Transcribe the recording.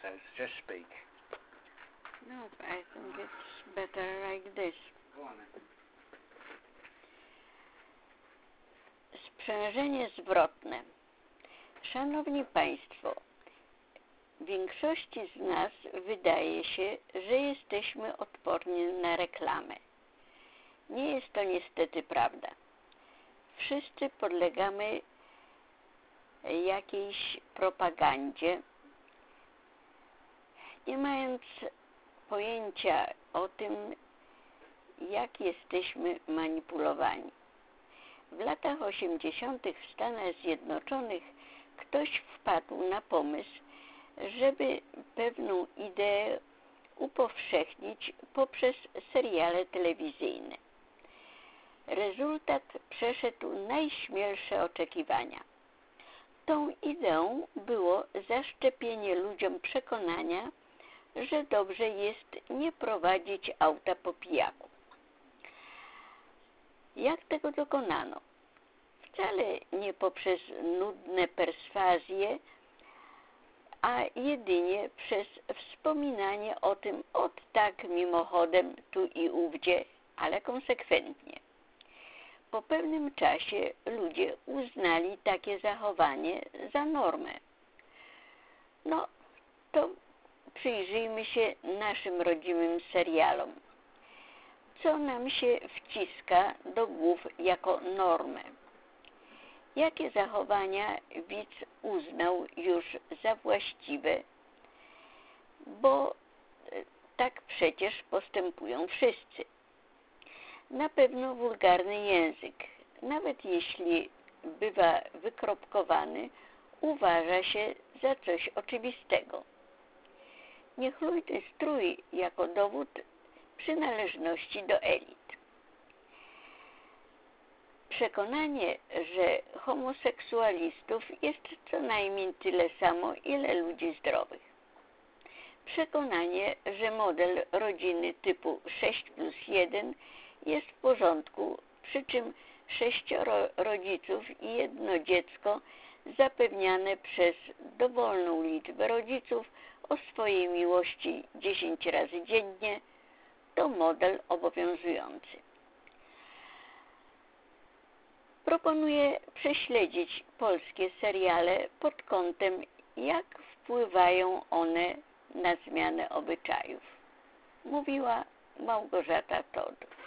just speak. No, I think it's better like this. Go on then. Sprzężenie zwrotne. Szanowni Państwo, większości z nas wydaje się, że jesteśmy odporni na reklamę. Nie jest to niestety prawda. Wszyscy podlegamy jakiejś propagandzie, nie mając pojęcia o tym, jak jesteśmy manipulowani. W latach 80. w Stanach Zjednoczonych ktoś wpadł na pomysł, żeby pewną ideę upowszechnić poprzez seriale telewizyjne. Rezultat przeszedł najśmielsze oczekiwania. Tą ideą było zaszczepienie ludziom przekonania, że dobrze jest nie prowadzić auta po pijaku. Jak tego dokonano? Wcale nie poprzez nudne perswazje, a jedynie przez wspominanie o tym tak mimochodem tu i ówdzie, ale konsekwentnie. Po pewnym czasie ludzie uznali takie zachowanie za normę. No, to przyjrzyjmy się naszym rodzimym serialom. Co nam się wciska do głów jako normę? Jakie zachowania widz uznał już za właściwe, bo tak przecież postępują wszyscy. Na pewno wulgarny język, nawet jeśli bywa wykropkowany, uważa się za coś oczywistego. Niechlujny strój jako dowód przynależności do elit. Przekonanie, że homoseksualistów jest co najmniej tyle samo, ile ludzi zdrowych. Przekonanie, że model rodziny typu 6+1 jest w porządku, przy czym 6 rodziców i 1 dziecko zapewniane przez dowolną liczbę rodziców o swojej miłości 10 razy dziennie, to model obowiązujący. Proponuję prześledzić polskie seriale pod kątem, jak wpływają one na zmianę obyczajów. Mówiła Małgorzata Todd.